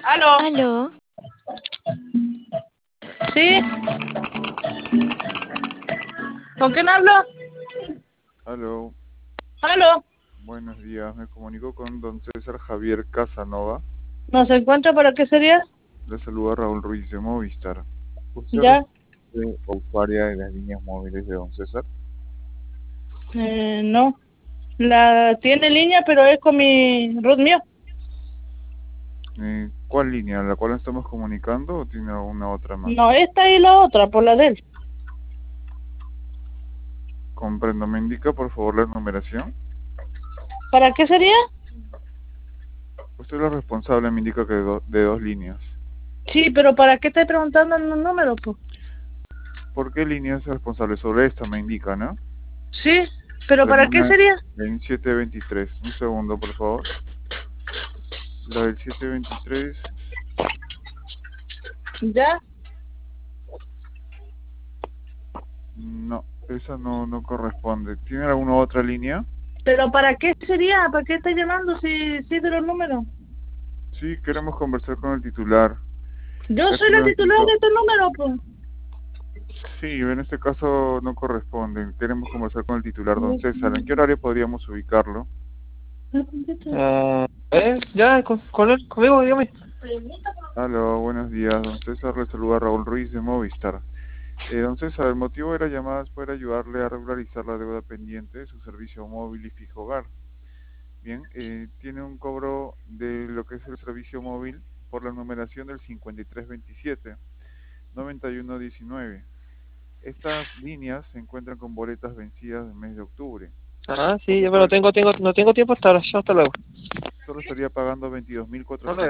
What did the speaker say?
Aló. Aló, ¿Sí? ¿Con quién hablo? Aló, Aló. buenos días. Me comunico con don César Javier Casanova. ¿No se encuentra? ¿Para qué sería? Le saluda Raúl Ruiz de Movistar. ¿Usted ¿Ya? es usuaria de las líneas móviles de don César? No. La tiene línea, pero es con mi root mío. ¿Cuál línea? ¿La cual estamos comunicando o tiene alguna otra más? No, esta y la otra, por la de él. Comprendo. ¿Me indica por favor la numeración? ¿Para qué sería? Usted es la responsable, me indica que de dos líneas. Sí, pero ¿para qué estoy preguntando el número, pues? ¿Por qué línea es responsable? Sobre esta me indica, ¿no? Sí, pero La ¿para qué línea sería? 2723. Un segundo, por favor. La del 723. ¿Ya? No, esa no corresponde. ¿Tiene alguna otra línea? ¿Pero para qué sería? ¿Para qué está llamando si de los números? Sí, queremos conversar con el titular. Yo Es soy un la titular asunto. de este número, pues. Sí, en este caso no corresponde. Queremos conversar con el titular, don César. ¿En qué horario podríamos ubicarlo? Ya, con él, conmigo, dígame. Aló, buenos días, don César. Le saluda Raúl Ruiz de Movistar. Don César, el motivo de la llamada es poder ayudarle a regularizar la deuda pendiente de su servicio móvil y fijo hogar. Bien, tiene un cobro de lo que es el servicio móvil por la numeración del 5327 9119. Estas líneas se encuentran con boletas vencidas del mes de octubre, Ah, por sí, lo pero cual no tengo tiempo hasta ahora. Ya, hasta luego. solo estaría pagando Hasta luego. 22.400.